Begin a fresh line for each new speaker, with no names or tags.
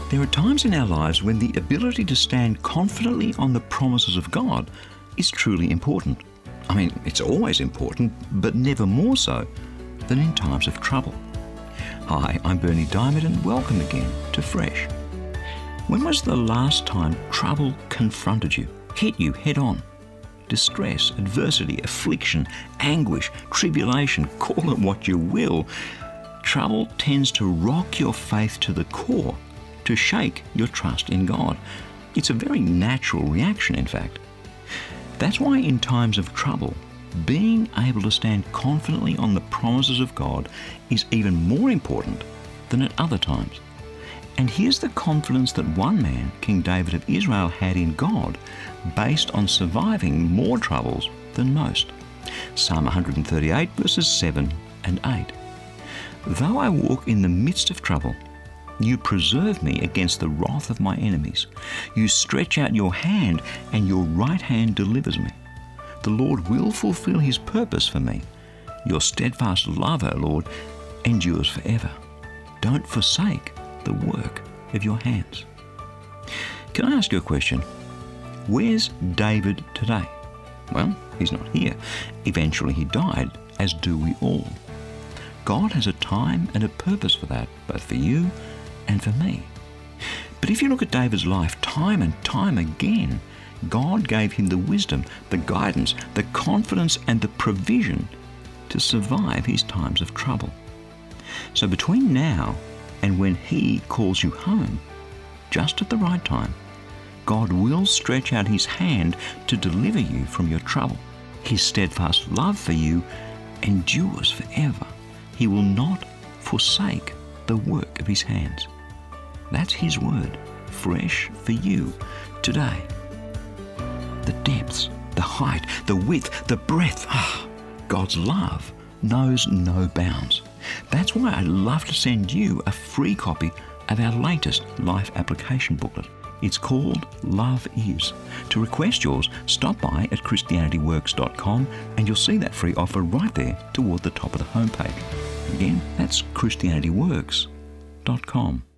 There are times in our lives when the ability to stand confidently on the promises of God is truly important. I mean, it's always important, but never more so than in times of trouble. Hi, I'm Bernie Diamond and welcome again to Fresh. When was the last time trouble confronted you, hit you head on? Distress, adversity, affliction, anguish, tribulation, call it what you will. Trouble tends to rock your faith to the core, to shake your trust in God. It's a very natural reaction, in fact. That's why in times of trouble, being able to stand confidently on the promises of God is even more important than at other times. And here's the confidence that one man, King David of Israel, had in God based on surviving more troubles than most. Psalm 138 verses 7 and 8. Though I walk in the midst of trouble, you preserve me against the wrath of my enemies. You stretch out your hand, and your right hand delivers me. The Lord will fulfill his purpose for me. Your steadfast love, O Lord, endures forever. Don't forsake the work of your hands. Can I ask you a question? Where's David today? Well, he's not here. Eventually he died, as do we all. God has a time and a purpose for that, both for you and for me. But if you look at David's life, time and time again, God gave him the wisdom, the guidance, the confidence and the provision to survive his times of trouble. So between now and when he calls you home, just at the right time, God will stretch out his hand to deliver you from your trouble. His steadfast love for you endures forever. He will not forsake the work of his hands. That's his word, fresh for you today. The depths, the height, the width, the breadth. God's love knows no bounds. That's why I'd love to send you a free copy of our latest life application booklet. It's called Love Is. To request yours, stop by at ChristianityWorks.com and you'll see that free offer right there toward the top of the homepage. Again, that's ChristianityWorks.com.